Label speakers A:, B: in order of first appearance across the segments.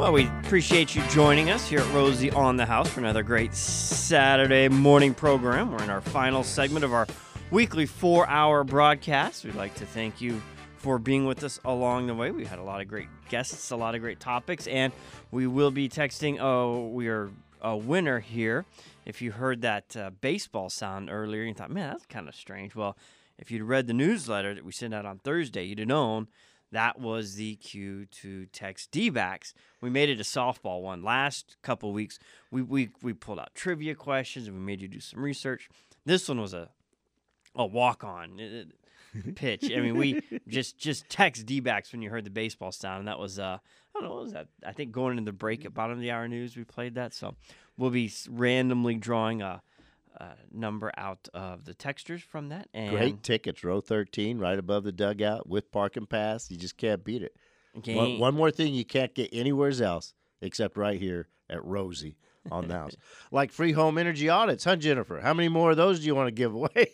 A: Well, we appreciate you joining us here at Rosie on the House for another great Saturday morning program. We're in our final segment of our weekly 4-hour broadcast. We'd like to thank you for being with us along the way. We had a lot of great guests, a lot of great topics, and we will be texting we are a winner here. If you heard that baseball sound earlier, you thought, man, that's kind of strange. Well, if you'd read the newsletter that we sent out on Thursday, you'd have known that was the cue to text D-backs. We made it a softball one. Last couple weeks, we pulled out trivia questions, and we made you do some research. This one was a walk-on pitch. I mean, we just text D-backs when you heard the baseball sound, and that was, I don't know, what was that? I think going into the break at bottom of the hour news, we played that. So we'll be randomly drawing a number out of the texters from that. And
B: great tickets, row 13, right above the dugout with parking pass. You just can't beat it. One more thing you can't get anywhere else except right here at Rosie on the House. Like free home energy audits, huh, Jennifer? How many more of those do you want to give away?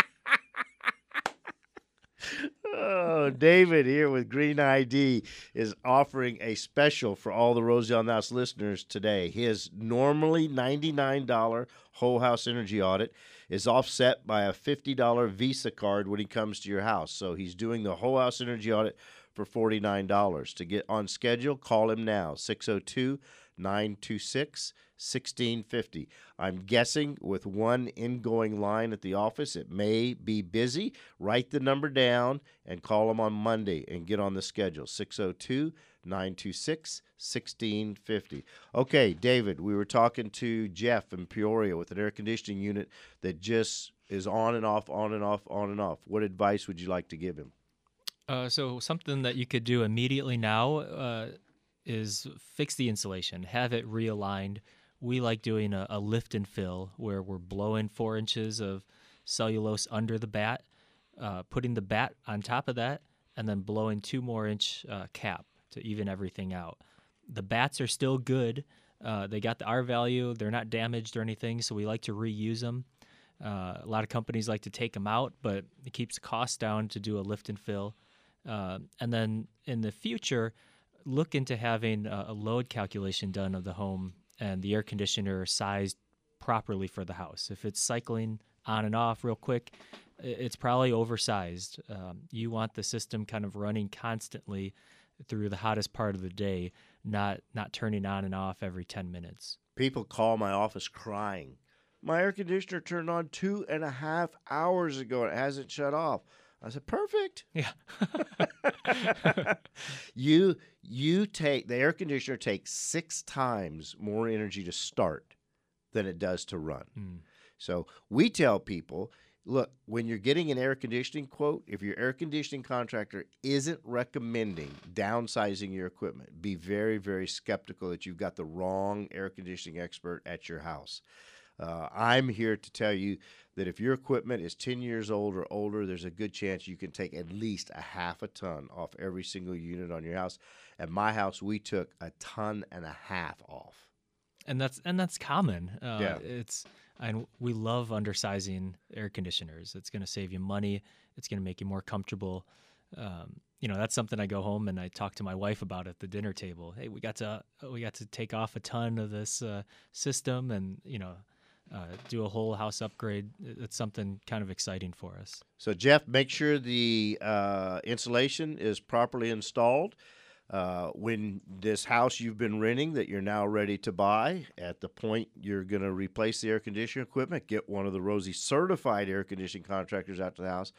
B: Oh, David here with Green ID is offering a special for all the Rosie on the House listeners today. His normally $99 whole house energy audit is offset by a $50 Visa card when he comes to your house. So he's doing the whole house energy audit for $49. To get on schedule, call him now, 602-926-1650. I'm guessing with one ingoing line at the office, it may be busy. Write the number down and call him on Monday and get on the schedule, 602-926-1650. Okay, David, we were talking to Jeff in Peoria with an air conditioning unit that just is on and off, on and off, on and off. What advice would you like to give him?
C: So something that you could do immediately now is fix the insulation, have it realigned. We like doing a lift and fill where we're blowing 4 inches of cellulose under the bat, putting the bat on top of that, and then blowing 2 more inch cap to even everything out. The bats are still good. They got the R value. They're not damaged or anything, so we like to reuse them. A lot of companies like to take them out, but it keeps the cost down to do a lift and fill. And then in the future, look into having a load calculation done of the home and the air conditioner sized properly for the house. If it's cycling on and off real quick, it's probably oversized. You want the system kind of running constantly through the hottest part of the day, not turning on and off every 10 minutes.
B: People call my office crying. My air conditioner turned on 2.5 hours ago and it hasn't shut off. I said, perfect.
C: Yeah.
B: You take the air conditioner takes 6 times more energy to start than it does to run. So we tell people, look, when you're getting an air conditioning quote, if your air conditioning contractor isn't recommending downsizing your equipment, be very, very skeptical that you've got the wrong air conditioning expert at your house. I'm here to tell you that if your equipment is 10 years old or older, there's a good chance you can take at least a half a ton off every single unit on your house. At my house, we took 1.5 tons off.
C: And that's common.
B: Yeah.
C: And we love undersizing air conditioners. It's going to save you money. It's going to make you more comfortable. That's something I go home and I talk to my wife about at the dinner table. Hey, we got to take off a ton of this system and do a whole house upgrade. It's something kind of exciting for us.
B: So Jeff, make sure the insulation is properly installed. When this house you've been renting that you're now ready to buy, at the point you're going to replace the air conditioning equipment, get one of the Rosie certified air conditioning contractors out to the house.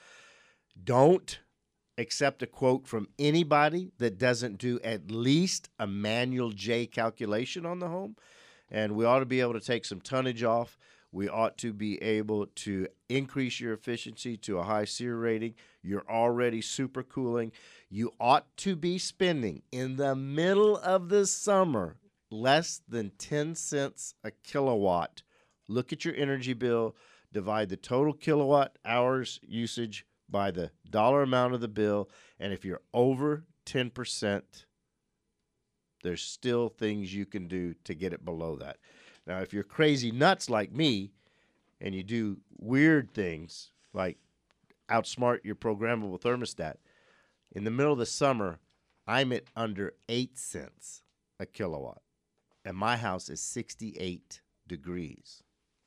B: Don't accept a quote from anybody that doesn't do at least a manual J calculation on the home. And we ought to be able to take some tonnage off. We ought to be able to increase your efficiency to a high SEER rating. You're already supercooling. You ought to be spending, in the middle of the summer, less than 10 cents a kilowatt. Look at your energy bill, divide the total kilowatt hours usage by the dollar amount of the bill, and if you're over 10%, there's still things you can do to get it below that. Now, if you're crazy nuts like me and you do weird things like outsmart your programmable thermostat, in the middle of the summer, I'm at under 8 cents a kilowatt. And my house is 68 degrees.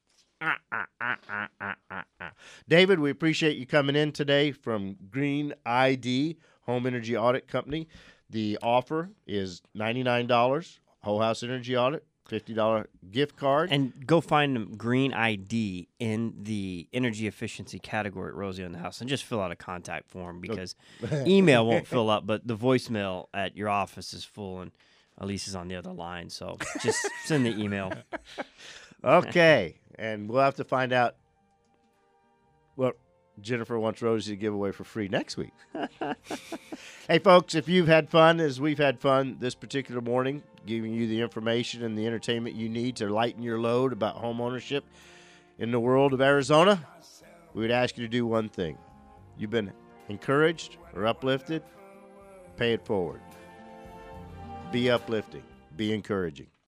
B: David, we appreciate you coming in today from Green ID Home Energy Audit Company. The offer is $99, whole house energy audit, $50 gift card.
A: And go find them Green ID in the energy efficiency category at Rosie on the House and just fill out a contact form because email won't fill up, but the voicemail at your office is full and Elise is on the other line. So just send the email.
B: Okay. And we'll have to find out what Jennifer wants Rosie to give away for free next week. Hey, folks, if you've had fun as we've had fun this particular morning, giving you the information and the entertainment you need to lighten your load about home ownership in the world of Arizona, we would ask you to do one thing. You've been encouraged or uplifted, pay it forward. Be uplifting. Be encouraging.